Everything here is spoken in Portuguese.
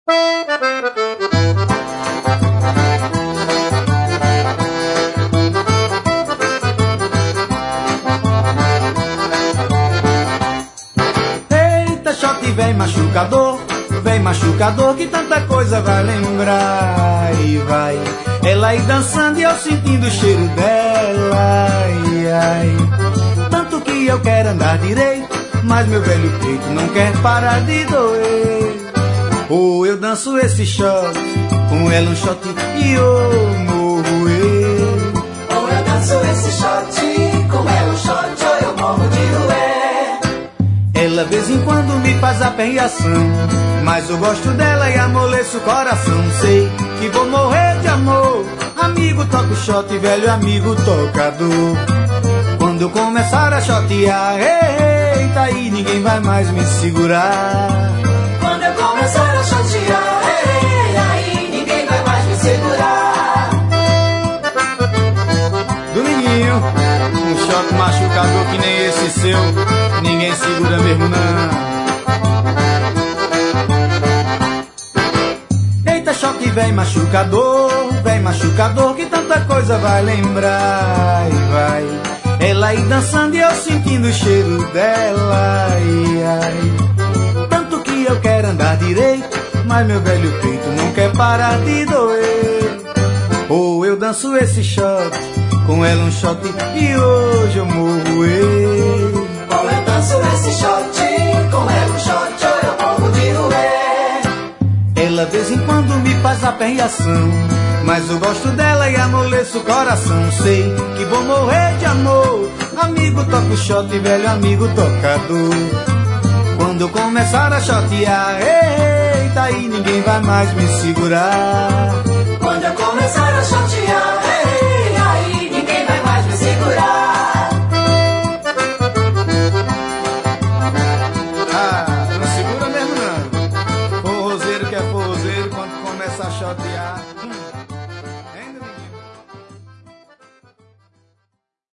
Eita, shot vem machucador, que tanta coisa vai lembrar. E vai ela aí dançando e eu sentindo o cheiro dela. Ai, ai. Tanto que eu quero andar direito, mas meu velho peito não quer parar de doer. Ou eu danço esse shot, com ela um shot e eu morro eu. Ou eu danço esse shot, com ela um shot ou eu morro de roer. Ela vez em quando me faz a penhação, mas eu gosto dela e amoleço o coração. Sei que vou morrer de amor. Amigo toca o shot, velho amigo tocador. Quando eu começar a shotear, eita, aí ninguém vai mais me segurar. Quando eu começar a shotear, aí ninguém vai mais me segurar. Dominguinho, um shot machucador que nem esse seu, ninguém segura mesmo não. Eita, shot vem machucador, que tanta coisa vai lembrar. E vai ela aí dançando e eu sentindo o cheiro dela. Ai, ai. Tanto que eu quero andar direito, mas meu velho peito não quer parar de doer. Ou eu danço esse shot, com ela um shot e hoje eu morro eu. Ou eu danço esse shot, com ela um shot ou eu morro de roer. Ela vez em quando me faz a penhação, mas eu gosto dela e amoleço o coração. Sei que vou morrer de amor. Amigo toca o shot, velho amigo tocador. Quando eu começar a shotear, eita, aí ninguém vai mais me segurar. Quando eu começar a shotear, aí ninguém vai mais me segurar. Ah, não segura mesmo não. Forrozeiro que é forrozeiro, quando começa a shotear...